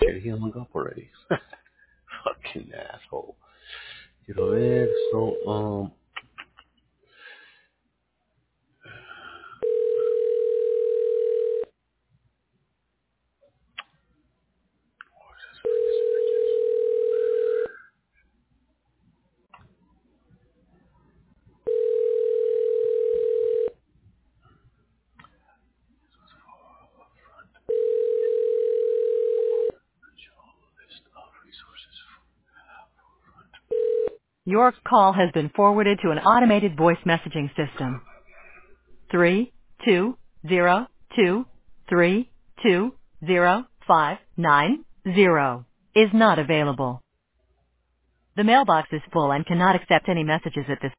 shit, he hung up already. Fucking asshole. Quiero ver, so, Your call has been forwarded to an automated voice messaging system. 32023205990 is not available. The mailbox is full and cannot accept any messages at this